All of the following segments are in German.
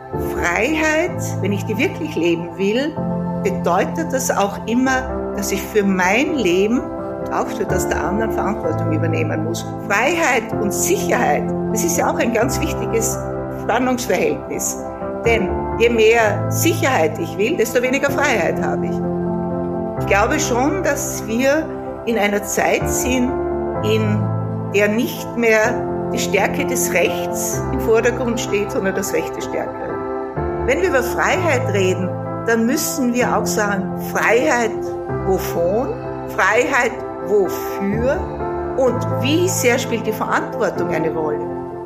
Freiheit, wenn ich die wirklich leben will, bedeutet das auch immer, dass ich für mein Leben und auch für das der anderen Verantwortung übernehmen muss. Freiheit und Sicherheit, das ist ja auch ein ganz wichtiges Spannungsverhältnis. Denn je mehr Sicherheit ich will, desto weniger Freiheit habe ich. Ich glaube schon, dass wir in einer Zeit sind, in der nicht mehr die Stärke des Rechts im Vordergrund steht, sondern das Recht des Stärkeren. Wenn wir über Freiheit reden, dann müssen wir auch sagen, Freiheit wovon, Freiheit wofür und wie sehr spielt die Verantwortung eine Rolle.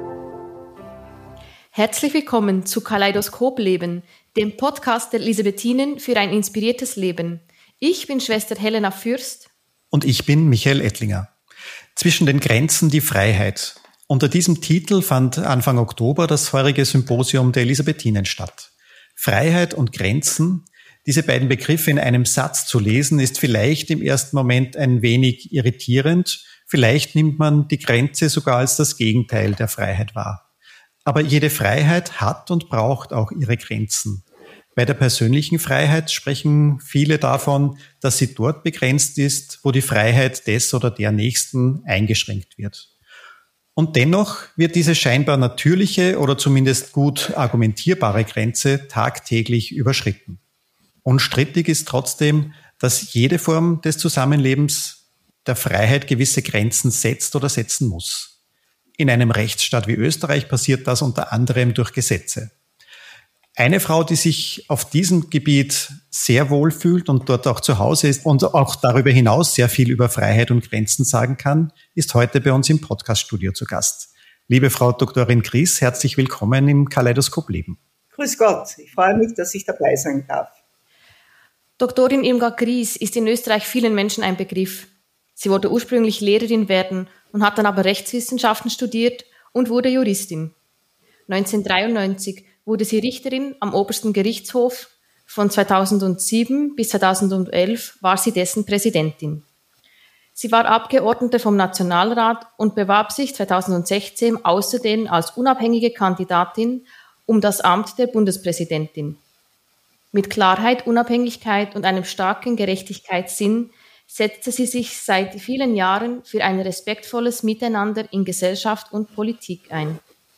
Herzlich willkommen zu Kaleidoskop Leben, dem Podcast der Elisabethinen für ein inspiriertes Leben. Ich bin Schwester Helena Fürst. Und ich bin Michael Ettlinger. Zwischen den Grenzen die Freiheit. Unter diesem Titel fand Anfang Oktober das heurige Symposium der Elisabethinen statt. Freiheit und Grenzen, diese beiden Begriffe in einem Satz zu lesen, ist vielleicht im ersten Moment ein wenig irritierend. Vielleicht nimmt man die Grenze sogar als das Gegenteil der Freiheit wahr. Aber jede Freiheit hat und braucht auch ihre Grenzen. Bei der persönlichen Freiheit sprechen viele davon, dass sie dort begrenzt ist, wo die Freiheit des oder der Nächsten eingeschränkt wird. Und dennoch wird diese scheinbar natürliche oder zumindest gut argumentierbare Grenze tagtäglich überschritten. Unstrittig ist trotzdem, dass jede Form des Zusammenlebens der Freiheit gewisse Grenzen setzt oder setzen muss. In einem Rechtsstaat wie Österreich passiert das unter anderem durch Gesetze. Eine Frau, die sich auf diesem Gebiet sehr wohl fühlt und dort auch zu Hause ist und auch darüber hinaus sehr viel über Freiheit und Grenzen sagen kann, ist heute bei uns im Podcaststudio zu Gast. Liebe Frau Doktorin Gries, herzlich willkommen im Kaleidoskop Leben. Grüß Gott, ich freue mich, dass ich dabei sein darf. Doktorin Irmgard Gries ist in Österreich vielen Menschen ein Begriff. Sie wollte ursprünglich Lehrerin werden und hat dann aber Rechtswissenschaften studiert und wurde Juristin. 1993 wurde sie Richterin am Obersten Gerichtshof. Von 2007 bis 2011 war sie dessen Präsidentin. Sie war Abgeordnete vom Nationalrat und bewarb sich 2016 außerdem als unabhängige Kandidatin um das Amt der Bundespräsidentin. Mit Klarheit, Unabhängigkeit und einem starken Gerechtigkeitssinn setzte sie sich seit vielen Jahren für ein respektvolles Miteinander in Gesellschaft und Politik ein.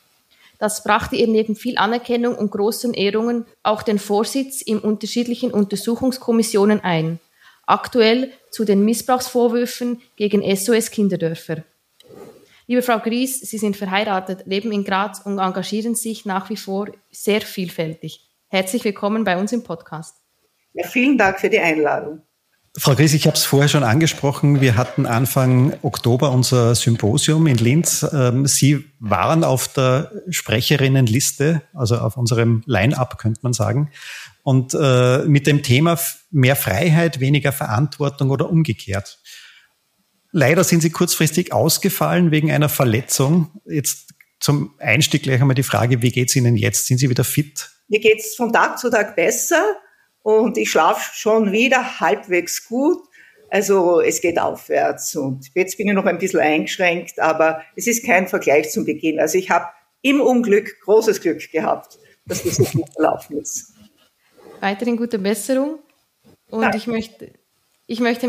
Das brachte ihr neben viel Anerkennung und großen Ehrungen auch den Vorsitz in unterschiedlichen Untersuchungskommissionen ein, aktuell zu den Missbrauchsvorwürfen gegen SOS Kinderdörfer. Liebe Frau Gries, Sie sind verheiratet, leben in Graz und engagieren sich nach wie vor sehr vielfältig. Herzlich willkommen bei uns im Podcast. Ja, vielen Dank für die Einladung. Frau Gries, ich habe es vorher schon angesprochen. Wir hatten Anfang Oktober unser Symposium in Linz. Sie waren auf der Sprecherinnenliste, also auf unserem Line-up, könnte man sagen. Und mit dem Thema mehr Freiheit, weniger Verantwortung oder umgekehrt. Leider sind Sie kurzfristig ausgefallen wegen einer Verletzung. Jetzt zum Einstieg gleich einmal die Frage, wie geht's Ihnen jetzt? Sind Sie wieder fit? Mir geht's von Tag zu Tag besser. Und ich schlafe schon wieder halbwegs gut. Also es geht aufwärts. Und jetzt bin ich noch ein bisschen eingeschränkt, aber es ist kein Vergleich zum Beginn. Also ich habe im Unglück großes Glück gehabt, dass das so gut verlaufen ist. Weiterhin gute Besserung. Und Danke. ich möchte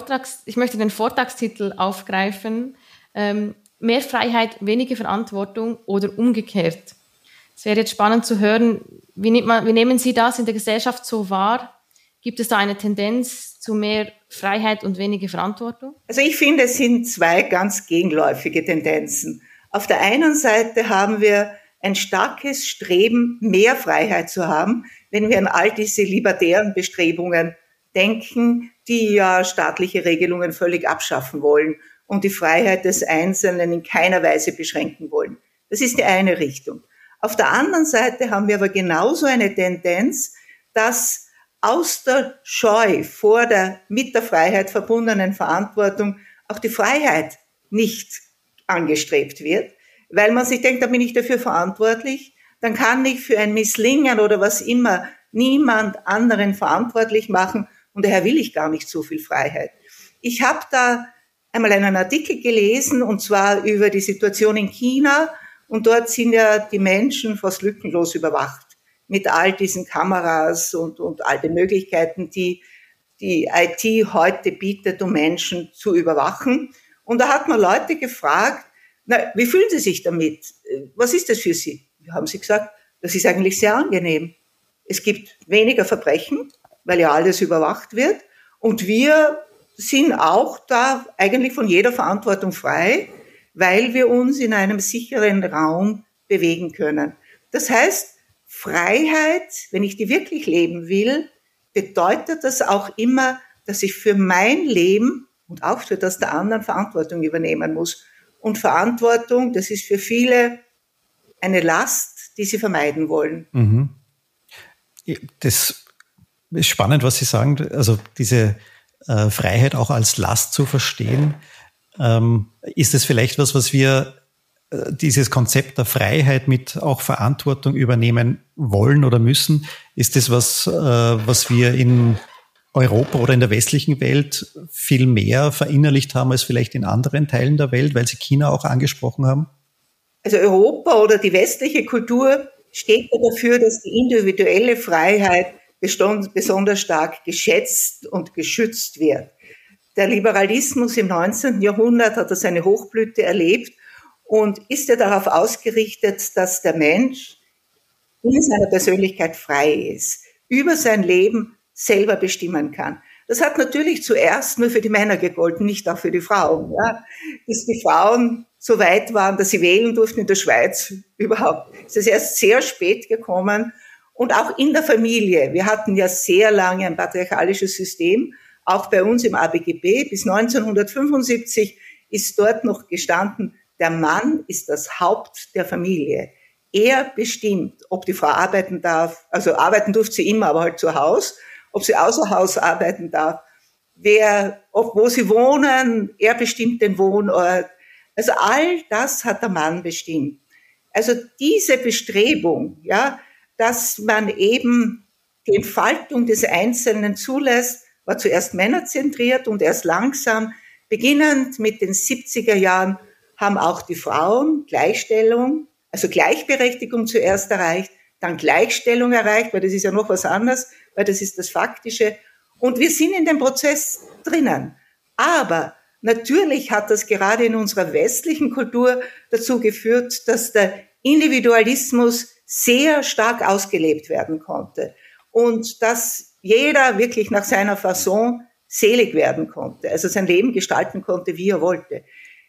den Vortragstitel aufgreifen. Mehr Freiheit, weniger Verantwortung oder umgekehrt. Es wäre jetzt spannend zu hören, wie nehmen Sie das in der Gesellschaft so wahr? Gibt es da eine Tendenz zu mehr Freiheit und weniger Verantwortung? Also ich finde, es sind zwei ganz gegenläufige Tendenzen. Auf der einen Seite haben wir ein starkes Streben, mehr Freiheit zu haben, wenn wir an all diese libertären Bestrebungen denken, die ja staatliche Regelungen völlig abschaffen wollen und die Freiheit des Einzelnen in keiner Weise beschränken wollen. Das ist die eine Richtung. Auf der anderen Seite haben wir aber genauso eine Tendenz, dass aus der Scheu vor der mit der Freiheit verbundenen Verantwortung auch die Freiheit nicht angestrebt wird, weil man sich denkt, da bin ich dafür verantwortlich, dann kann ich für ein Misslingen oder was immer niemand anderen verantwortlich machen und daher will ich gar nicht so viel Freiheit. Ich habe da einmal einen Artikel gelesen und zwar über die Situation in China. Und dort sind ja die Menschen fast lückenlos überwacht. mit all diesen Kameras und all den Möglichkeiten, die IT heute bietet, um Menschen zu überwachen. Und da hat man Leute gefragt, wie fühlen Sie sich damit? Was ist das für Sie? Da haben sie gesagt, das ist eigentlich sehr angenehm. Es gibt weniger Verbrechen, weil ja alles überwacht wird. Und wir sind auch da eigentlich von jeder Verantwortung frei, weil wir uns in einem sicheren Raum bewegen können. Das heißt, Freiheit, wenn ich die wirklich leben will, bedeutet das auch immer, dass ich für mein Leben und auch für das der anderen Verantwortung übernehmen muss. Und Verantwortung, das ist für viele eine Last, die sie vermeiden wollen. Mhm. Das ist spannend, was Sie sagen. Also diese Freiheit auch als Last zu verstehen. Ist es vielleicht was wir dieses Konzept der Freiheit mit auch Verantwortung übernehmen wollen oder müssen? Ist das was wir in Europa oder in der westlichen Welt viel mehr verinnerlicht haben als vielleicht in anderen Teilen der Welt, weil Sie China auch angesprochen haben? Also Europa oder die westliche Kultur steht ja dafür, dass die individuelle Freiheit besonders stark geschätzt und geschützt wird. Der Liberalismus im 19. Jahrhundert hat seine Hochblüte erlebt und ist ja darauf ausgerichtet, dass der Mensch in seiner Persönlichkeit frei ist, über sein Leben selber bestimmen kann. Das hat natürlich zuerst nur für die Männer gegolten, nicht auch für die Frauen. Ja. Bis die Frauen so weit waren, dass sie wählen durften in der Schweiz überhaupt. Es ist erst sehr spät gekommen und auch in der Familie. Wir hatten ja sehr lange ein patriarchalisches System, auch bei uns im ABGB. Bis 1975 ist dort noch gestanden, der Mann ist das Haupt der Familie. Er bestimmt, ob die Frau arbeiten darf, also arbeiten durfte sie immer, aber halt zu Hause, ob sie außer Haus arbeiten darf, wo sie wohnen, er bestimmt den Wohnort. Also all das hat der Mann bestimmt. Also diese Bestrebung, ja, dass man eben die Entfaltung des Einzelnen zulässt, war zuerst männerzentriert und erst langsam, beginnend mit den 70er Jahren, haben auch die Frauen Gleichstellung, also Gleichberechtigung zuerst erreicht, dann Gleichstellung erreicht, weil das ist ja noch was anderes, weil das ist das Faktische. Und wir sind in dem Prozess drinnen. Aber natürlich hat das gerade in unserer westlichen Kultur dazu geführt, dass der Individualismus sehr stark ausgelebt werden konnte und dass jeder wirklich nach seiner Fasson selig werden konnte, also sein Leben gestalten konnte, wie er wollte.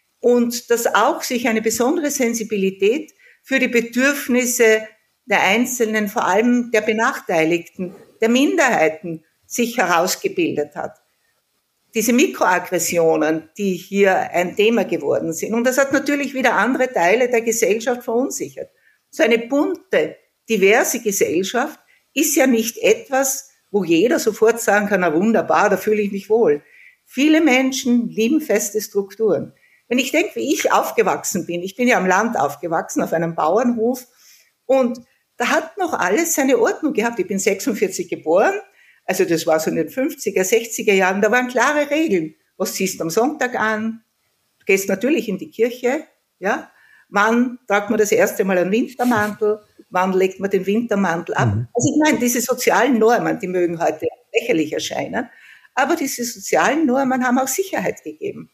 Und dass auch sich eine besondere Sensibilität für die Bedürfnisse der Einzelnen, vor allem der Benachteiligten, der Minderheiten, sich herausgebildet hat. Diese Mikroaggressionen, die hier ein Thema geworden sind. Und das hat natürlich wieder andere Teile der Gesellschaft verunsichert. So eine bunte, diverse Gesellschaft ist ja nicht etwas, wo jeder sofort sagen kann, na wunderbar, da fühle ich mich wohl. Viele Menschen lieben feste Strukturen. Wenn ich denke, wie ich aufgewachsen bin, ich bin ja am Land aufgewachsen, auf einem Bauernhof, und da hat noch alles seine Ordnung gehabt. Ich bin 46 geboren, also das war so in den 50er, 60er Jahren, da waren klare Regeln. Was ziehst du am Sonntag an? Du gehst natürlich in die Kirche, ja. Wann tragt man das erste Mal einen Wintermantel? Wann legt man den Wintermantel ab? Also ich meine, diese sozialen Normen, die mögen heute lächerlich erscheinen, aber diese sozialen Normen haben auch Sicherheit gegeben.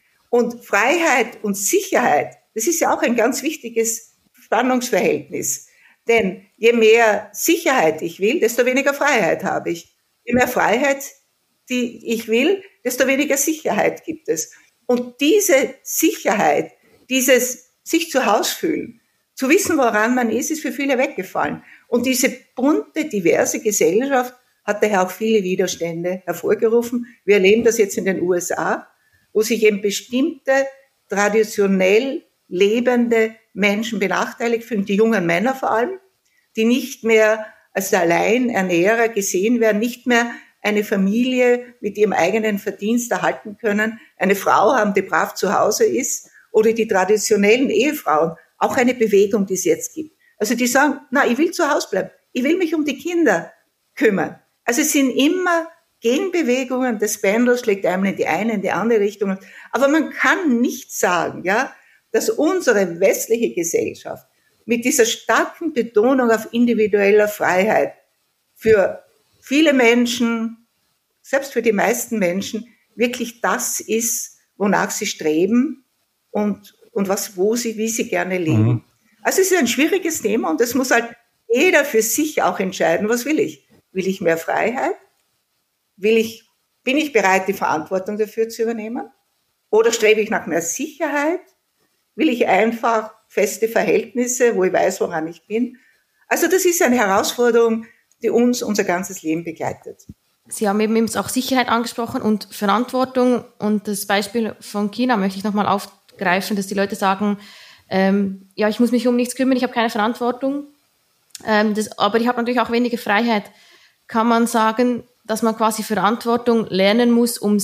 Und Freiheit und Sicherheit, das ist ja auch ein ganz wichtiges Spannungsverhältnis. Denn je mehr Sicherheit ich will, desto weniger Freiheit habe ich. Je mehr Freiheit, die ich will, desto weniger Sicherheit gibt es. Und diese Sicherheit, dieses sich zu Hause fühlen, zu wissen, woran man ist für viele weggefallen. Und diese bunte, diverse Gesellschaft hat daher auch viele Widerstände hervorgerufen. Wir erleben das jetzt in den USA, wo sich eben bestimmte traditionell lebende Menschen benachteiligt fühlen, die jungen Männer vor allem, die nicht mehr als Alleinernährer gesehen werden, nicht mehr eine Familie mit ihrem eigenen Verdienst erhalten können, eine Frau haben, die brav zu Hause ist, oder die traditionellen Ehefrauen, auch eine Bewegung, die es jetzt gibt. Also die sagen, na, ich will zu Hause bleiben, ich will mich um die Kinder kümmern. Also es sind immer Gegenbewegungen, das Pendel schlägt einmal in die eine, in die andere Richtung. Aber man kann nicht sagen, ja, dass unsere westliche Gesellschaft mit dieser starken Betonung auf individueller Freiheit für viele Menschen, selbst für die meisten Menschen, wirklich das ist, wonach sie streben und wie sie gerne leben. Mhm. Also es ist ein schwieriges Thema und es muss halt jeder für sich auch entscheiden, was will ich? Will ich mehr Freiheit? Bin ich bereit, die Verantwortung dafür zu übernehmen? Oder strebe ich nach mehr Sicherheit? Will ich einfach feste Verhältnisse, wo ich weiß, woran ich bin? Also das ist eine Herausforderung, die uns unser ganzes Leben begleitet. Sie haben eben auch Sicherheit angesprochen und Verantwortung. Und das Beispiel von China möchte ich nochmal aufgreifen, dass die Leute sagen, ich muss mich um nichts kümmern, ich habe keine Verantwortung. Aber ich habe natürlich auch weniger Freiheit. Kann man sagen, dass man quasi Verantwortung lernen muss, um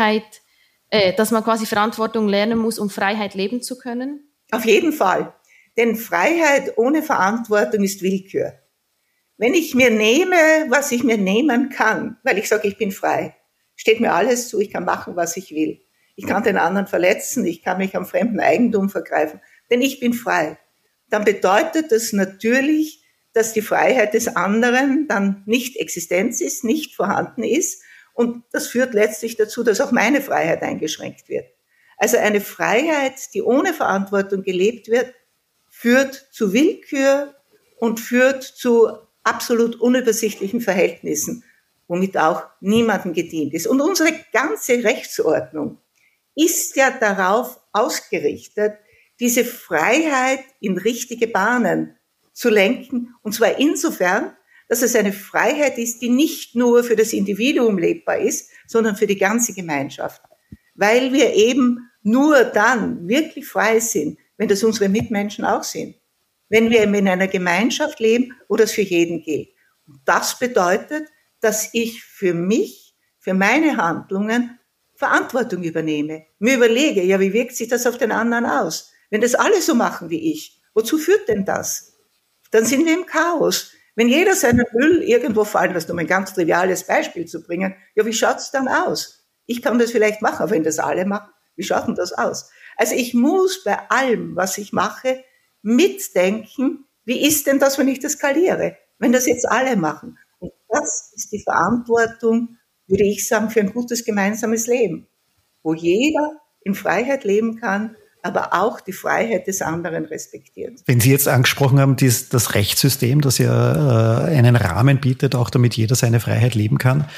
Freiheit leben zu können? Auf jeden Fall. Denn Freiheit ohne Verantwortung ist Willkür. Wenn ich mir nehme, was ich mir nehmen kann, weil ich sage, ich bin frei, steht mir alles zu, ich kann machen, was ich will. Ich kann den anderen verletzen, ich kann mich am fremden Eigentum vergreifen, denn ich bin frei. Dann bedeutet das natürlich, dass die Freiheit des anderen dann nicht Existenz ist, nicht vorhanden ist. Und das führt letztlich dazu, dass auch meine Freiheit eingeschränkt wird. Also eine Freiheit, die ohne Verantwortung gelebt wird, führt zu Willkür und führt zu absolut unübersichtlichen Verhältnissen, womit auch niemandem gedient ist. Und unsere ganze Rechtsordnung ist ja darauf ausgerichtet, diese Freiheit in richtige Bahnen zu lenken. Und zwar insofern, dass es eine Freiheit ist, die nicht nur für das Individuum lebbar ist, sondern für die ganze Gemeinschaft. Weil wir eben nur dann wirklich frei sind, wenn das unsere Mitmenschen auch sind. Wenn wir eben in einer Gemeinschaft leben, wo das für jeden gilt. Und das bedeutet, dass ich für mich, für meine Handlungen Verantwortung übernehme. Mir überlege, wie wirkt sich das auf den anderen aus? Wenn das alle so machen wie ich, wozu führt denn das? Dann sind wir im Chaos. Wenn jeder seinen Müll irgendwo fallen lässt, um ein ganz triviales Beispiel zu bringen, wie schaut's dann aus? Ich kann das vielleicht machen, aber wenn das alle machen, wie schaut denn das aus? Also ich muss bei allem, was ich mache, mitdenken, wie ist denn das, wenn ich das skaliere? Wenn das jetzt alle machen. Und das ist die Verantwortung, würde ich sagen, für ein gutes gemeinsames Leben, wo jeder in Freiheit leben kann, aber auch die Freiheit des anderen respektiert. Wenn Sie jetzt angesprochen haben, das Rechtssystem, das ja einen Rahmen bietet, auch damit jeder seine Freiheit leben kann,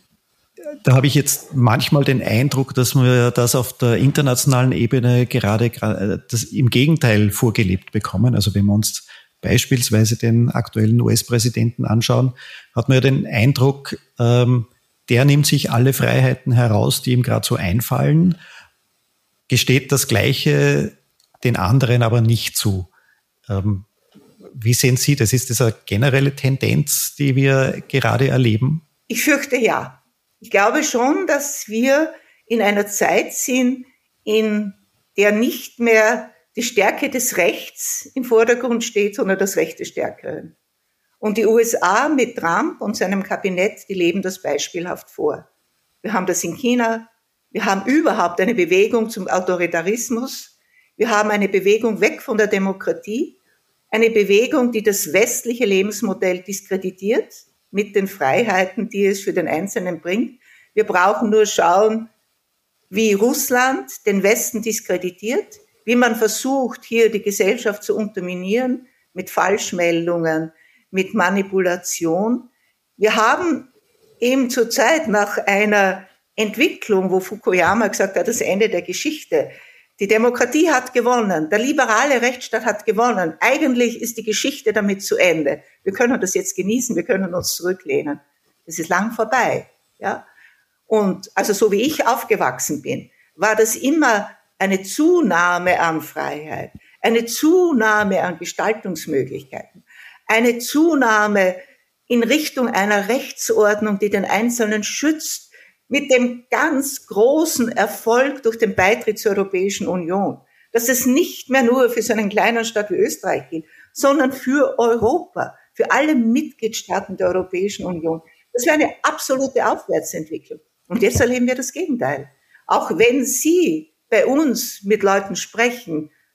da habe ich jetzt manchmal den Eindruck, dass wir das auf der internationalen Ebene gerade das im Gegenteil vorgelebt bekommen. Also wenn wir uns beispielsweise den aktuellen US-Präsidenten anschauen, hat man ja den Eindruck, der nimmt sich alle Freiheiten heraus, die ihm gerade so einfallen, gesteht das Gleiche den anderen aber nicht zu. Wie sehen Sie das? Ist das eine generelle Tendenz, die wir gerade erleben? Ich fürchte ja. Ich glaube schon, dass wir in einer Zeit sind, in der nicht mehr die Stärke des Rechts im Vordergrund steht, sondern das Recht des Stärkeren. Und die USA mit Trump und seinem Kabinett, die leben das beispielhaft vor. Wir haben das in China. Wir haben überhaupt eine Bewegung zum Autoritarismus. Wir haben eine Bewegung weg von der Demokratie. Eine Bewegung, die das westliche Lebensmodell diskreditiert mit den Freiheiten, die es für den Einzelnen bringt. Wir brauchen nur schauen, wie Russland den Westen diskreditiert, wie man versucht, hier die Gesellschaft zu unterminieren mit Falschmeldungen, mit Manipulation. Wir haben eben zurzeit nach einer Entwicklung, wo Fukuyama gesagt hat, das Ende der Geschichte. Die Demokratie hat gewonnen, der liberale Rechtsstaat hat gewonnen. Eigentlich ist die Geschichte damit zu Ende. Wir können das jetzt genießen, wir können uns zurücklehnen. Das ist lang vorbei, ja. Und also so wie ich aufgewachsen bin, war das immer eine Zunahme an Freiheit, eine Zunahme an Gestaltungsmöglichkeiten, eine Zunahme in Richtung einer Rechtsordnung, die den Einzelnen schützt, mit dem ganz großen Erfolg durch den Beitritt zur Europäischen Union, dass es nicht mehr nur für so einen kleinen Staat wie Österreich gilt, sondern für Europa, für alle Mitgliedstaaten der Europäischen Union. Das wäre eine absolute Aufwärtsentwicklung. Und jetzt erleben wir das Gegenteil. Auch wenn Sie bei uns mit Leuten sprechen,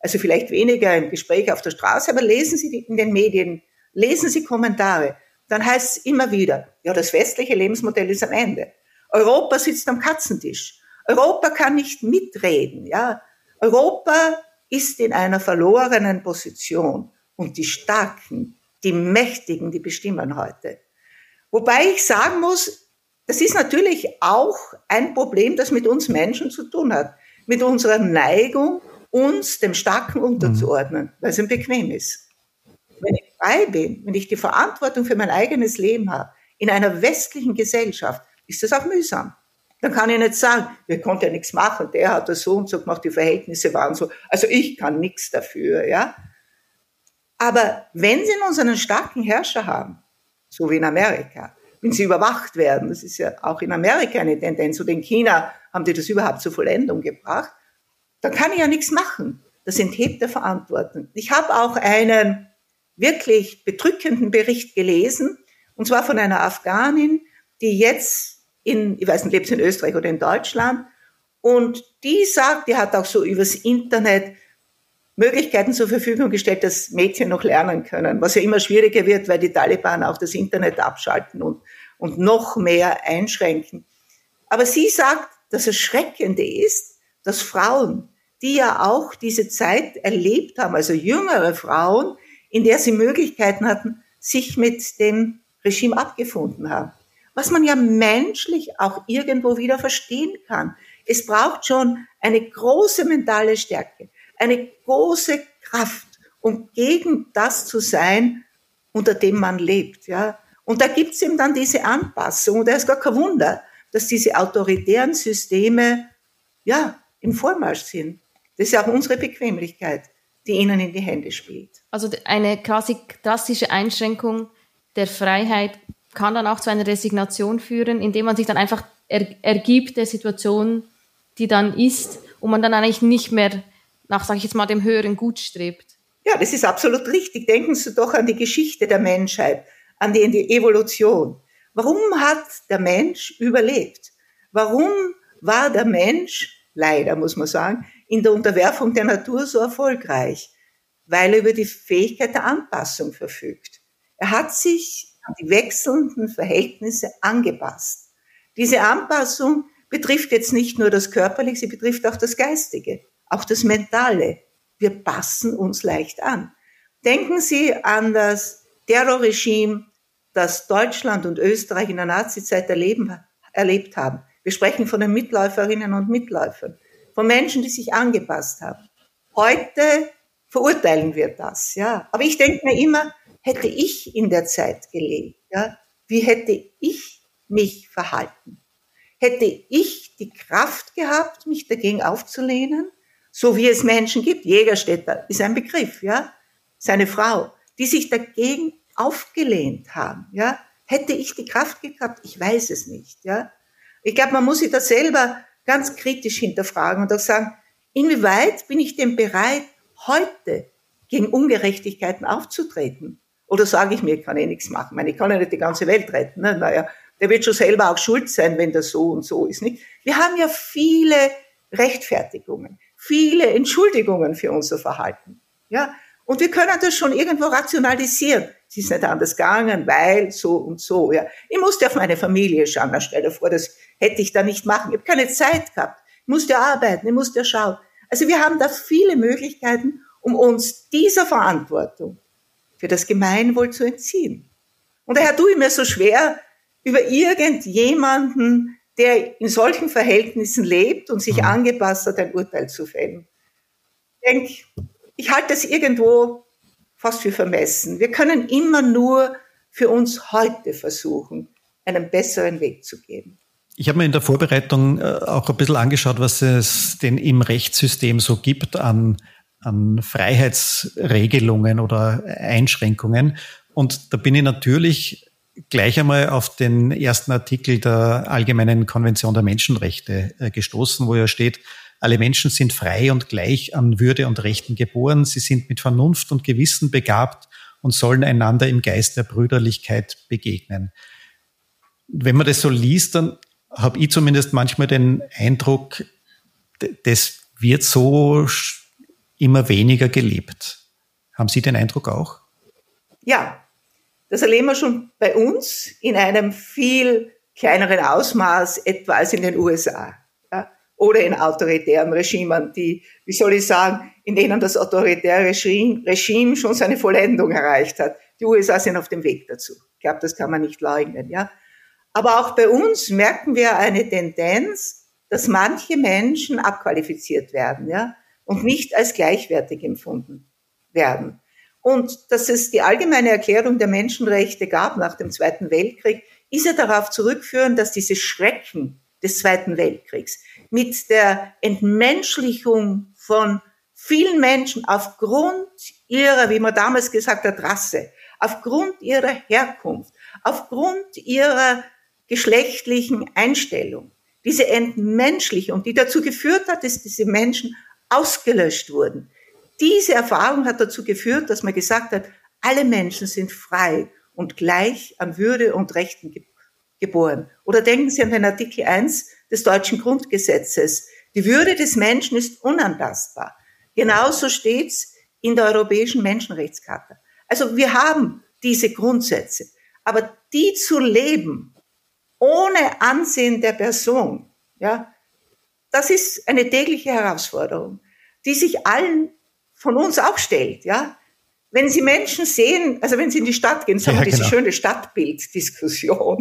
Also vielleicht weniger im Gespräch auf der Straße, aber lesen Sie in den Medien, lesen Sie Kommentare. Dann heißt es immer wieder, ja, das westliche Lebensmodell ist am Ende. Europa sitzt am Katzentisch. Europa kann nicht mitreden, ja. Europa ist in einer verlorenen Position. Und die Starken, die Mächtigen, die bestimmen heute. Wobei ich sagen muss, das ist natürlich auch ein Problem, das mit uns Menschen zu tun hat. Mit unserer Neigung, uns dem Starken unterzuordnen, weil es ihm bequem ist. Wenn ich frei bin, wenn ich die Verantwortung für mein eigenes Leben habe, in einer westlichen Gesellschaft, ist das auch mühsam. Dann kann ich nicht sagen, wir konnten ja nichts machen, der hat das so und so gemacht, die Verhältnisse waren so, also ich kann nichts dafür, ja. Aber wenn Sie nun so einen starken Herrscher haben, so wie in Amerika, wenn sie überwacht werden, das ist ja auch in Amerika eine Tendenz, oder in China haben die das überhaupt zur Vollendung gebracht, dann kann ich ja nichts machen. Das enthebt der Verantwortung. Ich habe auch einen wirklich bedrückenden Bericht gelesen, und zwar von einer Afghanin, die jetzt ich weiß nicht, lebt sie in Österreich oder in Deutschland, und die sagt, die hat auch so übers Internet Möglichkeiten zur Verfügung gestellt, dass Mädchen noch lernen können, was ja immer schwieriger wird, weil die Taliban auch das Internet abschalten und noch mehr einschränken. Aber sie sagt, das Erschreckende ist, dass Frauen, die ja auch diese Zeit erlebt haben, also jüngere Frauen, in der sie Möglichkeiten hatten, sich mit dem Regime abgefunden haben. Was man ja menschlich auch irgendwo wieder verstehen kann. Es braucht schon eine große mentale Stärke, eine große Kraft, um gegen das zu sein, unter dem man lebt. Ja? Und da gibt es eben dann diese Anpassung. Und da ist gar kein Wunder, dass diese autoritären Systeme ja im Vormarsch sind. Das ist ja auch unsere Bequemlichkeit, die ihnen in die Hände spielt. Also eine quasi drastische Einschränkung der Freiheit kann dann auch zu einer Resignation führen, indem man sich dann einfach ergibt der Situation, die dann ist, und man dann eigentlich nicht mehr nach, sage ich jetzt mal, dem höheren Gut strebt. Ja, das ist absolut richtig. Denken Sie doch an die Geschichte der Menschheit, an die Evolution. Warum hat der Mensch überlebt? Warum war der Mensch, leider muss man sagen, in der Unterwerfung der Natur so erfolgreich? Weil er über die Fähigkeit der Anpassung verfügt. Er hat sich an die wechselnden Verhältnisse angepasst. Diese Anpassung betrifft jetzt nicht nur das Körperliche, sie betrifft auch das Geistige, auch das Mentale. Wir passen uns leicht an. Denken Sie an das Terrorregime, das Deutschland und Österreich in der Nazizeit erlebt haben. Wir sprechen von den Mitläuferinnen und Mitläufern, von Menschen, die sich angepasst haben. Heute verurteilen wir das, ja. Aber ich denke mir immer, hätte ich in der Zeit gelebt, ja, wie hätte ich mich verhalten? Hätte ich die Kraft gehabt, mich dagegen aufzulehnen? So wie es Menschen gibt. Jägerstätter ist ein Begriff, ja. Seine Frau, die sich dagegen aufgelehnt haben, ja. Hätte ich die Kraft gehabt? Ich weiß es nicht, ja. Ich glaube, man muss sich das selber ganz kritisch hinterfragen und auch sagen, inwieweit bin ich denn bereit, heute gegen Ungerechtigkeiten aufzutreten? Oder sage ich mir, ich kann nichts machen. Ich meine, ich kann ja nicht die ganze Welt retten. Ne? Naja, der wird schon selber auch schuld sein, wenn das so und so ist. Nicht? Wir haben ja viele Rechtfertigungen, viele Entschuldigungen für unser Verhalten. Ja? Und wir können das schon irgendwo rationalisieren. Es ist nicht anders gegangen, weil so und so. Ja? Ich musste auf meine Familie schauen. Na, stell dir vor, das hätte ich da nicht machen. Ich habe keine Zeit gehabt. Ich musste arbeiten, ich musste schauen. Also wir haben da viele Möglichkeiten, um uns dieser Verantwortung für das Gemeinwohl zu entziehen. Und daher tue ich mir so schwer, über irgendjemanden, der in solchen Verhältnissen lebt und sich angepasst hat, ein Urteil zu fällen. Ich halte das irgendwo fast für vermessen. Wir können immer nur für uns heute versuchen, einen besseren Weg zu gehen. Ich habe mir in der Vorbereitung auch ein bisschen angeschaut, was es denn im Rechtssystem so gibt an Freiheitsregelungen oder Einschränkungen. Und da bin ich natürlich gleich einmal auf den ersten Artikel der Allgemeinen Konvention der Menschenrechte gestoßen, wo ja steht, alle Menschen sind frei und gleich an Würde und Rechten geboren. Sie sind mit Vernunft und Gewissen begabt und sollen einander im Geist der Brüderlichkeit begegnen. Wenn man das so liest, dann habe ich zumindest manchmal den Eindruck, das wird so immer weniger gelebt. Haben Sie den Eindruck auch? Ja, das erleben wir schon bei uns in einem viel kleineren Ausmaß, etwa als in den USA. Ja? Oder in autoritären Regimen, in denen das autoritäre Regime schon seine Vollendung erreicht hat. Die USA sind auf dem Weg dazu. Ich glaube, das kann man nicht leugnen. Ja? Aber auch bei uns merken wir eine Tendenz, dass manche Menschen abqualifiziert werden, ja, und nicht als gleichwertig empfunden werden. Und dass es die allgemeine Erklärung der Menschenrechte gab nach dem Zweiten Weltkrieg, ist ja darauf zurückführen, dass diese Schrecken des Zweiten Weltkriegs mit der Entmenschlichung von vielen Menschen aufgrund ihrer, wie man damals gesagt hat, Rasse, aufgrund ihrer Herkunft, aufgrund ihrer geschlechtlichen Einstellung, diese Entmenschlichung, die dazu geführt hat, dass diese Menschen ausgelöscht wurden. Diese Erfahrung hat dazu geführt, dass man gesagt hat, alle Menschen sind frei und gleich an Würde und Rechten geboren. Oder denken Sie an den Artikel 1 des deutschen Grundgesetzes. Die Würde des Menschen ist unantastbar. Genauso steht's in der Europäischen Menschenrechtscharta. Also wir haben diese Grundsätze. Aber die zu leben, ohne Ansehen der Person, ja, das ist eine tägliche Herausforderung, die sich allen von uns auch stellt, ja. Wenn Sie Menschen sehen, also wenn Sie in die Stadt gehen, sagen wir diese schöne Stadtbilddiskussion,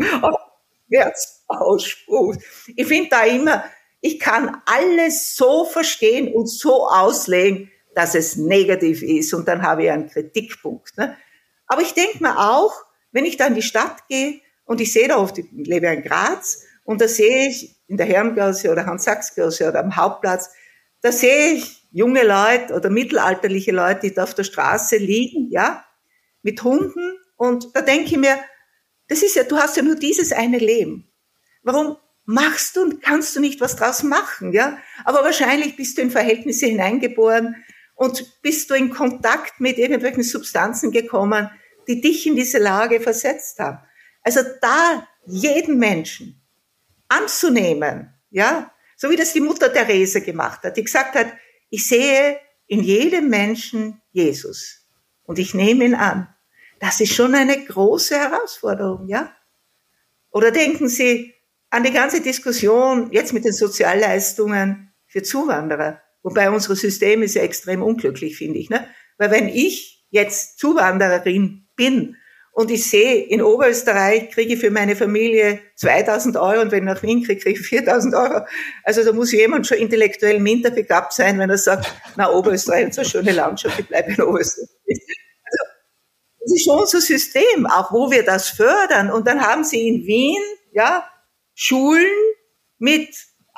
Ausspruch. Ich finde da immer, ich kann alles so verstehen und so auslegen, dass es negativ ist, und dann habe ich einen Kritikpunkt, ne? Aber ich denke mir auch, wenn ich da in die Stadt gehe und ich sehe da oft, ich lebe in Graz, und da sehe ich in der Herrengasse oder Hans-Sachs-Gasse oder am Hauptplatz, da sehe ich junge Leute oder mittelalterliche Leute, die da auf der Straße liegen, ja, mit Hunden, und da denke ich mir, das ist ja, du hast ja nur dieses eine Leben. Warum machst du und kannst du nicht was draus machen, ja? Aber wahrscheinlich bist du in Verhältnisse hineingeboren und bist du in Kontakt mit irgendwelchen Substanzen gekommen, die dich in diese Lage versetzt haben. Also da jeden Menschen anzunehmen, ja, so wie das die Mutter Therese gemacht hat, die gesagt hat, ich sehe in jedem Menschen Jesus und ich nehme ihn an. Das ist schon eine große Herausforderung, ja? Oder denken Sie an die ganze Diskussion jetzt mit den Sozialleistungen für Zuwanderer, wobei unser System ist ja extrem unglücklich, finde ich, ne? Weil wenn ich jetzt Zuwandererin bin und ich sehe, in Oberösterreich kriege ich für meine Familie 2.000 Euro und wenn ich nach Wien kriege ich 4.000 Euro. Also da muss jemand schon intellektuell minder begabt sein, wenn er sagt, na, Oberösterreich ist so eine schöne Landschaft, ich bleibe in Oberösterreich. Also das ist schon so ein System, auch wo wir das fördern. Und dann haben Sie in Wien, ja, Schulen mit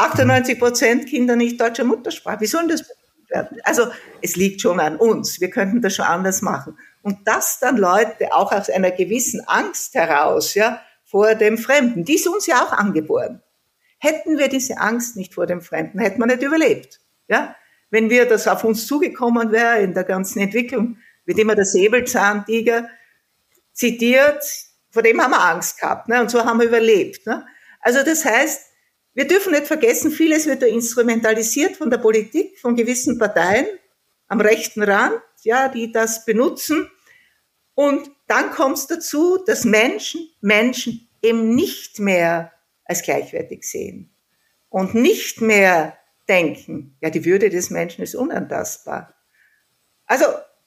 98% Kinder nicht deutscher Muttersprache. Wie soll das werden? Also es liegt schon an uns. Wir könnten das schon anders machen. Und das dann Leute auch aus einer gewissen Angst heraus, ja, vor dem Fremden, die ist uns ja auch angeboren. Hätten wir diese Angst nicht vor dem Fremden, hätten wir nicht überlebt, ja. Wenn das auf uns zugekommen wäre in der ganzen Entwicklung, wird immer der Säbelzahntiger zitiert, vor dem haben wir Angst gehabt, ne, und so haben wir überlebt, ne. Also das heißt, wir dürfen nicht vergessen, vieles wird da instrumentalisiert von der Politik, von gewissen Parteien am rechten Rand, ja, die das benutzen. Und dann kommt es dazu, dass Menschen eben nicht mehr als gleichwertig sehen und nicht mehr denken, ja, die Würde des Menschen ist unantastbar. Also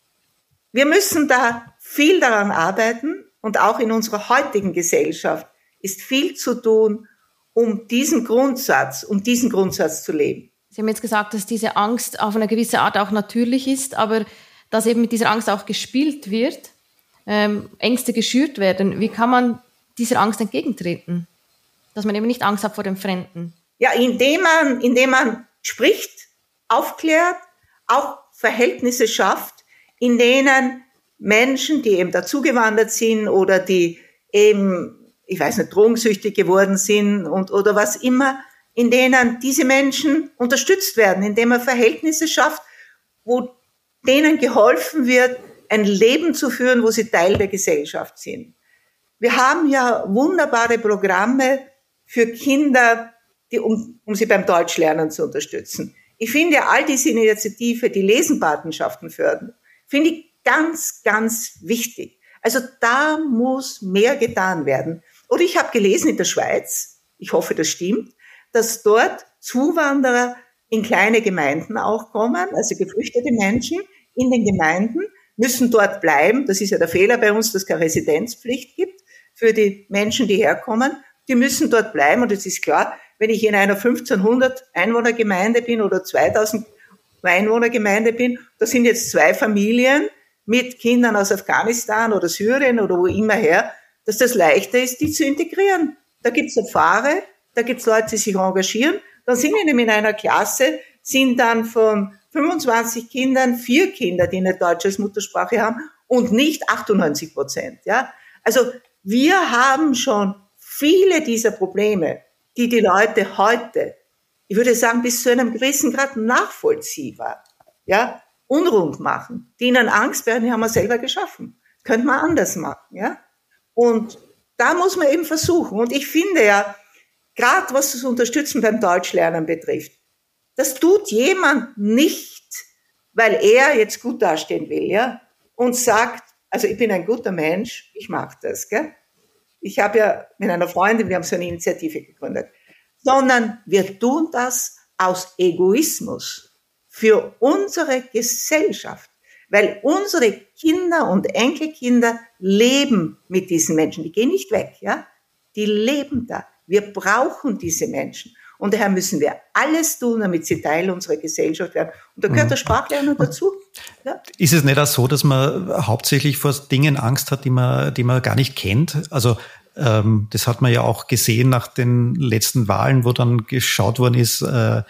wir müssen da viel daran arbeiten, und auch in unserer heutigen Gesellschaft ist viel zu tun, um diesen Grundsatz zu leben. Sie haben jetzt gesagt, dass diese Angst auf eine gewisse Art auch natürlich ist, aber dass eben mit dieser Angst auch gespielt wird, Ängste geschürt werden. Wie kann man dieser Angst entgegentreten? Dass man eben nicht Angst hat vor dem Fremden. Ja, indem man spricht, aufklärt, auch Verhältnisse schafft, in denen Menschen, die eben dazugewandert sind oder die eben, ich weiß nicht, drogensüchtig geworden sind oder was immer, in denen diese Menschen unterstützt werden, indem man Verhältnisse schafft, wo denen geholfen wird, ein Leben zu führen, wo sie Teil der Gesellschaft sind. Wir haben ja wunderbare Programme für Kinder, um sie beim Deutschlernen zu unterstützen. ich finde all diese Initiative, die Lesenpatenschaften fördern, finde ich ganz, ganz wichtig. Also da muss mehr getan werden. Und ich habe gelesen in der Schweiz, ich hoffe, das stimmt, dass dort Zuwanderer in kleine Gemeinden auch kommen, also geflüchtete Menschen in den Gemeinden, müssen dort bleiben. Das ist ja der Fehler bei uns, dass es keine Residenzpflicht gibt für die Menschen, die herkommen. Die müssen dort bleiben und es ist klar, wenn ich in einer 1500 Einwohnergemeinde bin oder 2000 Einwohnergemeinde bin, da sind jetzt 2 Familien mit Kindern aus Afghanistan oder Syrien oder wo immer her, dass das leichter ist, die zu integrieren. Da gibt's eine Pfarre, da gibt's Leute, die sich engagieren. Dann sind in einer Klasse, sind dann von 25 Kindern 4 Kinder, die eine Deutsch als Muttersprache haben und nicht 98%. Ja? Also wir haben schon viele dieser Probleme, die die Leute heute, ich würde sagen, bis zu einem gewissen Grad nachvollziehbar, ja, unrund machen, die ihnen Angst werden, die haben wir selber geschaffen. Das könnte man anders machen, ja. Und da muss man eben versuchen. Und ich finde ja, gerade was das Unterstützen beim Deutschlernen betrifft, das tut jemand nicht, weil er jetzt gut dastehen will, ja, und sagt, also ich bin ein guter Mensch, ich mag das, gell. Ich habe ja mit einer Freundin, wir haben so eine Initiative gegründet, sondern wir tun das aus Egoismus für unsere Gesellschaft, weil unsere Kinder und Enkelkinder leben mit diesen Menschen, die gehen nicht weg, ja, die leben da. Wir brauchen diese Menschen. Und daher müssen wir alles tun, damit sie Teil unserer Gesellschaft werden. Und da gehört der Sprachlernen dazu. Ja. Ist es nicht auch so, dass man hauptsächlich vor Dingen Angst hat, die man gar nicht kennt? Also das hat man ja auch gesehen nach den letzten Wahlen, wo dann geschaut worden ist,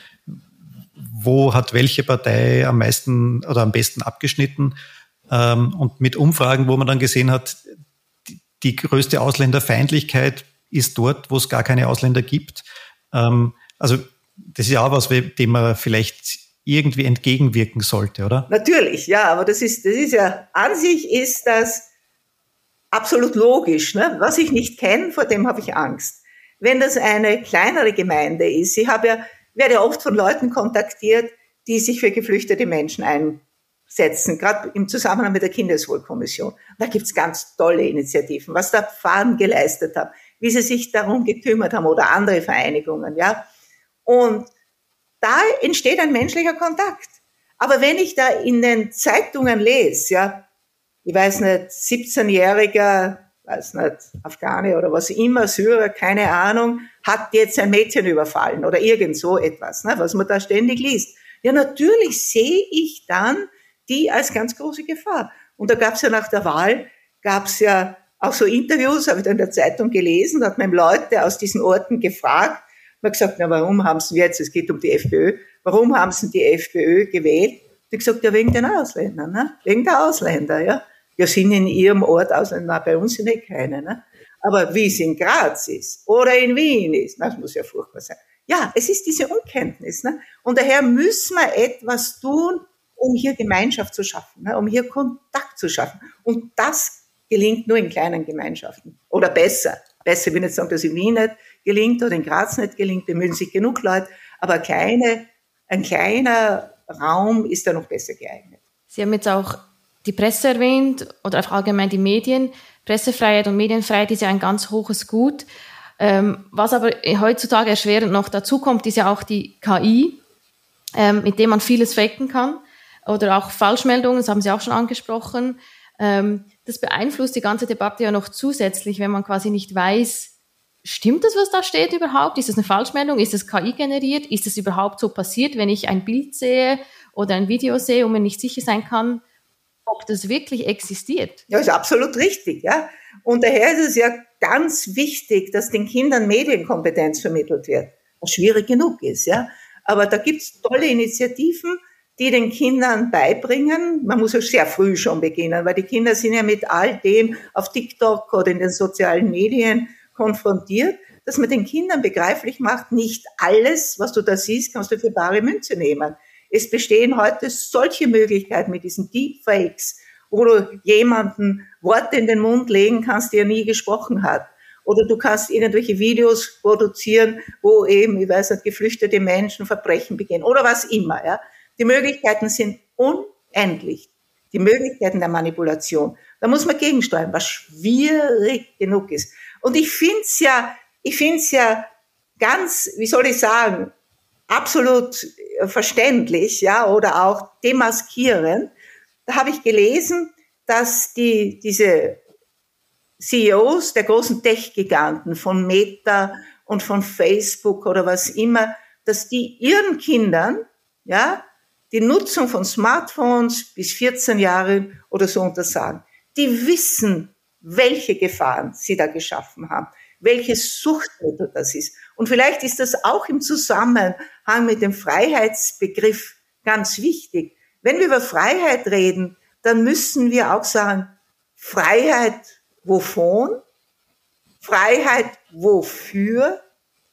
wo hat welche Partei am meisten oder am besten abgeschnitten. Und mit Umfragen, wo man dann gesehen hat, die größte Ausländerfeindlichkeit ist dort, wo es gar keine Ausländer gibt. Also das ist ja auch was, dem man vielleicht irgendwie entgegenwirken sollte, oder? Natürlich, ja, aber das ist ja, an sich ist das absolut logisch, ne? Was ich nicht kenne, vor dem habe ich Angst. Wenn das eine kleinere Gemeinde ist, werde ja oft von Leuten kontaktiert, die sich für geflüchtete Menschen einsetzen, gerade im Zusammenhang mit der Kindeswohlkommission. Da gibt's ganz tolle Initiativen, was da Pfarren geleistet haben, wie sie sich darum gekümmert haben oder andere Vereinigungen, ja. Und da entsteht ein menschlicher Kontakt. Aber wenn ich da in den Zeitungen lese, ja, ich weiß nicht, 17-jähriger, weiß nicht, Afghane oder was immer, Syrer, keine Ahnung, hat jetzt ein Mädchen überfallen oder irgend so etwas, ne, was man da ständig liest. Ja, natürlich sehe ich dann die als ganz große Gefahr. Und da gab es ja nach der Wahl, gab es ja auch so Interviews, habe ich dann in der Zeitung gelesen, da hat man Leute aus diesen Orten gefragt, man hat gesagt, na, warum haben sie jetzt, es geht um die FPÖ, warum haben sie die FPÖ gewählt? Die gesagt, ja, wegen den Ausländern, ne? Wegen der Ausländer, ja. Ja, sind in ihrem Ort Ausländer, bei uns sind keine, ne? Aber wie es in Graz ist oder in Wien ist, das muss ja furchtbar sein. Ja, es ist diese Unkenntnis, ne? Und daher müssen wir etwas tun, um hier Gemeinschaft zu schaffen, ne? Um hier Kontakt zu schaffen. Und das gelingt nur in kleinen Gemeinschaften. Oder besser. Besser, ich will nicht sagen, dass in Wien nicht gelingt oder in Graz nicht gelingt, bemühen sich genug Leute, aber ein kleiner Raum ist da noch besser geeignet. Sie haben jetzt auch die Presse erwähnt oder auch allgemein die Medien. Pressefreiheit und Medienfreiheit ist ja ein ganz hohes Gut. Was aber heutzutage erschwerend noch dazu kommt, ist ja auch die KI, mit dem man vieles faken kann oder auch Falschmeldungen, das haben Sie auch schon angesprochen. Das beeinflusst die ganze Debatte ja noch zusätzlich, wenn man quasi nicht weiß, stimmt das, was da steht überhaupt? Ist das eine Falschmeldung? Ist das KI generiert? Ist das überhaupt so passiert, wenn ich ein Bild sehe oder ein Video sehe und mir nicht sicher sein kann, ob das wirklich existiert? Ja, ist absolut richtig, ja. Und daher ist es ja ganz wichtig, dass den Kindern Medienkompetenz vermittelt wird, was schwierig genug ist, ja. Aber da gibt's tolle Initiativen, die den Kindern beibringen. Man muss ja sehr früh schon beginnen, weil die Kinder sind ja mit all dem auf TikTok oder in den sozialen Medien konfrontiert, dass man den Kindern begreiflich macht, nicht alles, was du da siehst, kannst du für bare Münze nehmen. Es bestehen heute solche Möglichkeiten mit diesen Deepfakes, wo du jemanden Worte in den Mund legen kannst, die er nie gesprochen hat. Oder du kannst irgendwelche Videos produzieren, wo eben, ich weiß nicht, geflüchtete Menschen Verbrechen begehen oder was immer. Ja. Die Möglichkeiten sind unendlich. Die Möglichkeiten der Manipulation. Da muss man gegensteuern, was schwierig genug ist. Und ich find's ja ganz, wie soll ich sagen, absolut verständlich, ja, oder auch demaskierend. Da habe ich gelesen, dass diese CEOs der großen Tech-Giganten von Meta und von Facebook oder was immer, dass die ihren Kindern, ja, die Nutzung von Smartphones bis 14 Jahre oder so untersagen. Die wissen, welche Gefahren sie da geschaffen haben, welches Suchtmittel das ist. Und vielleicht ist das auch im Zusammenhang mit dem Freiheitsbegriff ganz wichtig. Wenn wir über Freiheit reden, dann müssen wir auch sagen, Freiheit wovon? Freiheit wofür?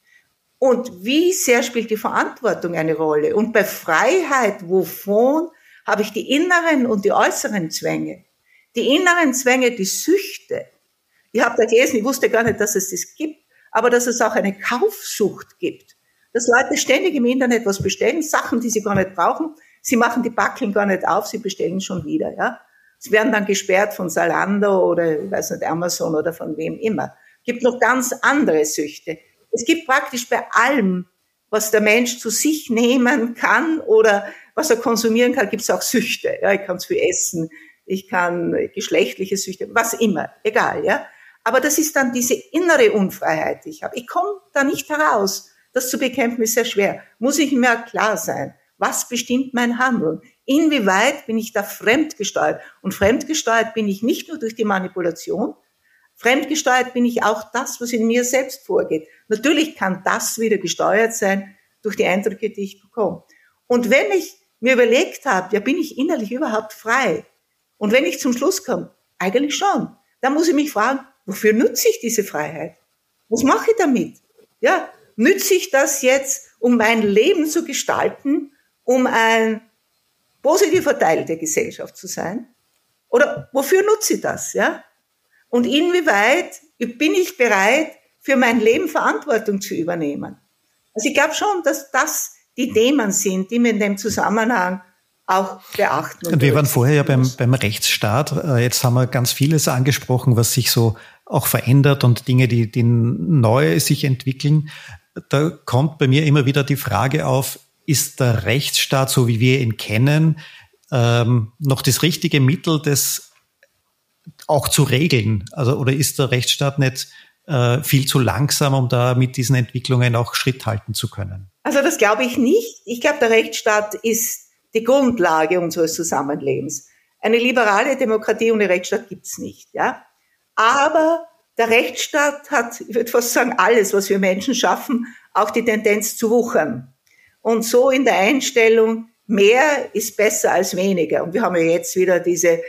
Und wie sehr spielt die Verantwortung eine Rolle? Und bei Freiheit wovon habe ich die inneren und die äußeren Zwänge. Die inneren Zwänge, die Süchte. Ich habe da gelesen, ich wusste gar nicht, dass es das gibt, aber dass es auch eine Kaufsucht gibt. Dass Leute ständig im Internet was bestellen, Sachen, die sie gar nicht brauchen. Sie machen die Backeln gar nicht auf, sie bestellen schon wieder, ja. Sie werden dann gesperrt von Zalando oder, ich weiß nicht, Amazon oder von wem immer. Es gibt noch ganz andere Süchte. Es gibt praktisch bei allem, was der Mensch zu sich nehmen kann oder was er konsumieren kann, gibt es auch Süchte. Ja, ich kann zu viel essen, ich kann geschlechtliche Süchte, was immer, egal, ja. Aber das ist dann diese innere Unfreiheit, die ich habe. Ich komme da nicht heraus. Das zu bekämpfen ist sehr schwer. Muss ich mir klar sein, was bestimmt mein Handeln? Inwieweit bin ich da fremdgesteuert? Und fremdgesteuert bin ich nicht nur durch die Manipulation, fremdgesteuert bin ich auch das, was in mir selbst vorgeht. Natürlich kann das wieder gesteuert sein durch die Eindrücke, die ich bekomme. Und wenn ich mir überlegt habe, ja, bin ich innerlich überhaupt frei? Und wenn ich zum Schluss komme, eigentlich schon, dann muss ich mich fragen, wofür nutze ich diese Freiheit? Was mache ich damit? Ja, nütze ich das jetzt, um mein Leben zu gestalten, um ein positiver Teil der Gesellschaft zu sein? Oder wofür nutze ich das? Ja? Und inwieweit bin ich bereit, für mein Leben Verantwortung zu übernehmen? Also ich glaube schon, dass das die Themen sind, die wir in dem Zusammenhang auch beachten. Und wir waren vorher ja beim Rechtsstaat. Jetzt haben wir ganz vieles angesprochen, was sich so auch verändert und Dinge, die neu sich entwickeln. Da kommt bei mir immer wieder die Frage auf, ist der Rechtsstaat, so wie wir ihn kennen, noch das richtige Mittel, das auch zu regeln? Also, oder ist der Rechtsstaat nicht viel zu langsam, um da mit diesen Entwicklungen auch Schritt halten zu können? Also das glaube ich nicht. Ich glaube, der Rechtsstaat ist die Grundlage unseres Zusammenlebens. Eine liberale Demokratie ohne Rechtsstaat gibt's nicht, ja. Aber der Rechtsstaat hat, ich würde fast sagen, alles, was wir Menschen schaffen, auch die Tendenz zu wuchern. Und so in der Einstellung, mehr ist besser als weniger. Und wir haben ja jetzt wieder diese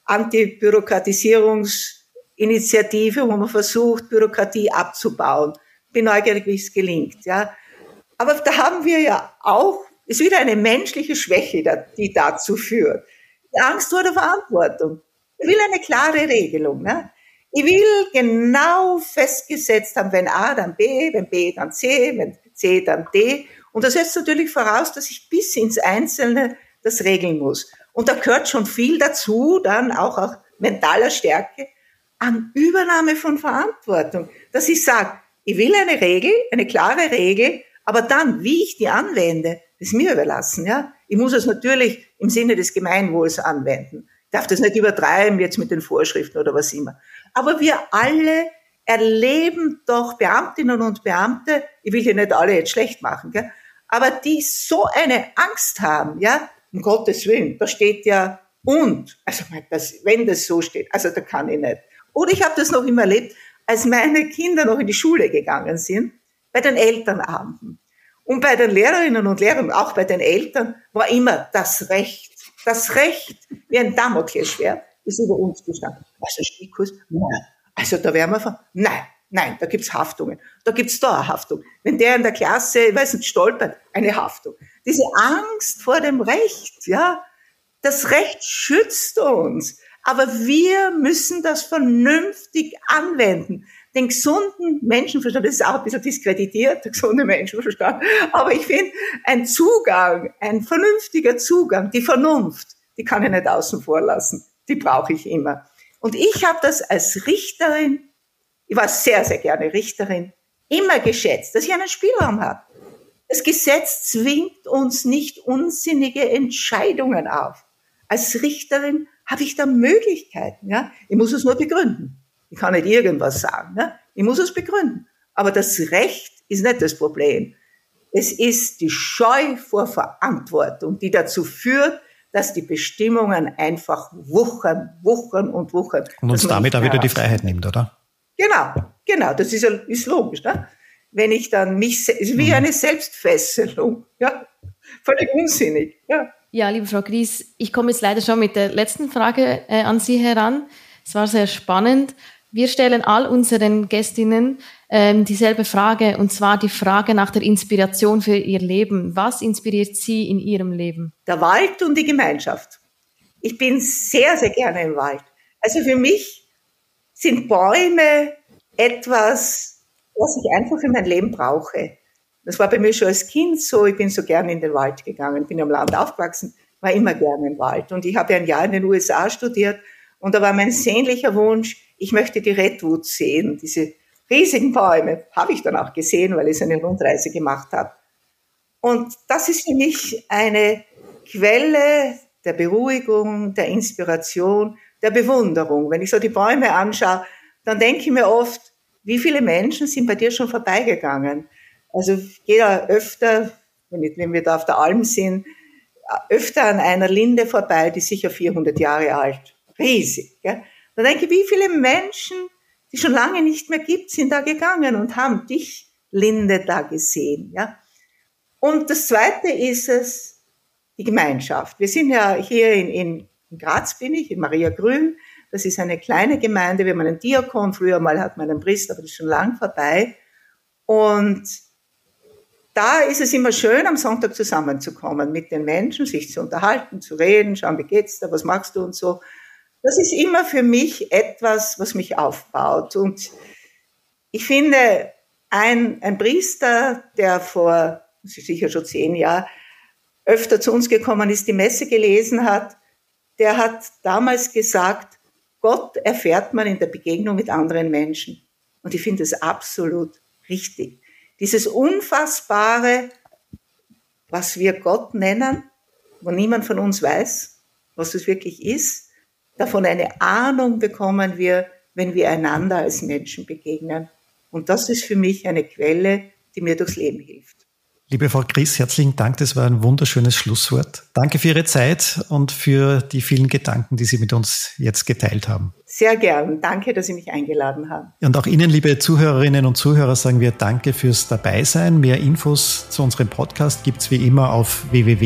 Antibürokratisierungsinitiative, wo man versucht, Bürokratie abzubauen. Bin neugierig, wie es gelingt, ja. Aber da haben wir ja auch, ist wieder eine menschliche Schwäche, die dazu führt. Die Angst vor der Verantwortung. Ich will eine klare Regelung, ne? Ich will genau festgesetzt haben, wenn A, dann B, wenn B, dann C, wenn C, dann D. Und das setzt natürlich voraus, dass ich bis ins Einzelne das regeln muss. Und da gehört schon viel dazu, dann auch mentaler Stärke, an Übernahme von Verantwortung. Dass ich sage, ich will eine Regel, eine klare Regel, aber dann, wie ich die anwende, ist mir überlassen, ja. Ich muss es natürlich im Sinne des Gemeinwohls anwenden. Ich darf das nicht übertreiben jetzt mit den Vorschriften oder was immer. Aber wir alle erleben doch Beamtinnen und Beamte, ich will die nicht alle jetzt schlecht machen, gell? Aber die so eine Angst haben, ja, um Gottes Willen, da steht ja und, also wenn das so steht, also da kann ich nicht. Oder ich habe das noch immer erlebt, als meine Kinder noch in die Schule gegangen sind, bei den Elternabenden. Und bei den Lehrerinnen und Lehrern, auch bei den Eltern, war immer das Recht wie ein Damoklesschwert, ist über uns gestanden. Also Stickkurs, nein. Also da werden wir von, nein, da gibt's Haftungen. Da gibt's da eine Haftung. Wenn der in der Klasse, ich weiß nicht, stolpert, eine Haftung. Diese Angst vor dem Recht, ja, das Recht schützt uns. Aber wir müssen das vernünftig anwenden. den gesunden Menschenverstand, das ist auch ein bisschen diskreditiert, der gesunde Menschenverstand, aber ich finde, ein vernünftiger Zugang, die Vernunft, die kann ich nicht außen vor lassen, die brauche ich immer. Und ich habe das als Richterin, ich war sehr, sehr gerne Richterin, immer geschätzt, dass ich einen Spielraum habe. Das Gesetz zwingt uns nicht unsinnige Entscheidungen auf. Als Richterin habe ich da Möglichkeiten. Ja? Ich muss es nur begründen. Ich kann nicht irgendwas sagen. Ne? Ich muss es begründen. Aber das Recht ist nicht das Problem. Es ist die Scheu vor Verantwortung, die dazu führt, dass die Bestimmungen einfach wuchern. Und uns damit auch wieder die Freiheit nimmt, oder? Genau. Das ist logisch. Ne? Wenn ich dann ist wie eine Selbstfesselung. Ja? Völlig unsinnig. Ja. Ja, liebe Frau Gries, ich komme jetzt leider schon mit der letzten Frage an Sie heran. Es war sehr spannend. Wir stellen all unseren Gästinnen dieselbe Frage, und zwar die Frage nach der Inspiration für ihr Leben. Was inspiriert Sie in Ihrem Leben? Der Wald und die Gemeinschaft. Ich bin sehr, sehr gerne im Wald. Also für mich sind Bäume etwas, was ich einfach in mein Leben brauche. Das war bei mir schon als Kind so. Ich bin so gerne in den Wald gegangen, bin am Land aufgewachsen, war immer gerne im Wald. Und ich habe ja ein Jahr in den USA studiert und da war mein sehnlicher Wunsch, ich möchte die Redwoods sehen, diese riesigen Bäume. Habe ich dann auch gesehen, weil ich so eine Rundreise gemacht habe. Und das ist für mich eine Quelle der Beruhigung, der Inspiration, der Bewunderung. Wenn ich so die Bäume anschaue, dann denke ich mir oft, wie viele Menschen sind bei dir schon vorbeigegangen? Also ich gehe da öfter, wenn wir da auf der Alm sind, öfter an einer Linde vorbei, die ist sicher 400 Jahre alt. Riesig. Gell? Da denke ich, wie viele Menschen, die schon lange nicht mehr gibt, sind da gegangen und haben dich, Linde, da gesehen. Ja? Und das Zweite ist es, die Gemeinschaft. Wir sind ja hier in Graz, bin ich, in Maria Grün. Das ist eine kleine Gemeinde, wir haben einen Diakon, früher mal hat man einen Priester, aber das ist schon lang vorbei. Und da ist es immer schön, am Sonntag zusammenzukommen mit den Menschen, sich zu unterhalten, zu reden, schauen, wie geht's da, was machst du und so. Das ist immer für mich etwas, was mich aufbaut. Und ich finde, ein Priester, der vor sicher schon 10 Jahren öfter zu uns gekommen ist, die Messe gelesen hat, der hat damals gesagt, Gott erfährt man in der Begegnung mit anderen Menschen. Und ich finde es absolut richtig. Dieses Unfassbare, was wir Gott nennen, wo niemand von uns weiß, was es wirklich ist, davon eine Ahnung bekommen wir, wenn wir einander als Menschen begegnen. Und das ist für mich eine Quelle, die mir durchs Leben hilft. Liebe Frau Gries, herzlichen Dank, das war ein wunderschönes Schlusswort. Danke für Ihre Zeit und für die vielen Gedanken, die Sie mit uns jetzt geteilt haben. Sehr gern. Danke, dass Sie mich eingeladen haben. Und auch Ihnen, liebe Zuhörerinnen und Zuhörer, sagen wir Danke fürs Dabeisein. Mehr Infos zu unserem Podcast gibt's wie immer auf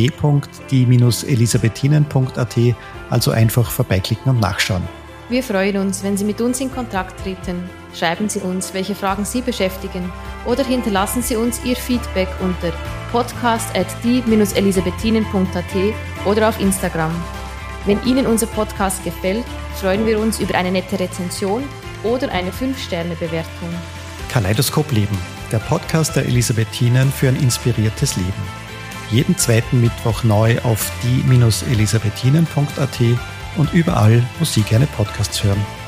www.die-elisabethinen.at, also einfach vorbeiklicken und nachschauen. Wir freuen uns, wenn Sie mit uns in Kontakt treten. Schreiben Sie uns, welche Fragen Sie beschäftigen, oder hinterlassen Sie uns Ihr Feedback unter podcast@die-elisabethinen.at oder auf Instagram. Wenn Ihnen unser Podcast gefällt, freuen wir uns über eine nette Rezension oder eine 5-Sterne-Bewertung. Kaleidoskop Leben, der Podcast der Elisabethinen für ein inspiriertes Leben. Jeden zweiten Mittwoch neu auf die-elisabethinen.at und überall, wo Sie gerne Podcasts hören.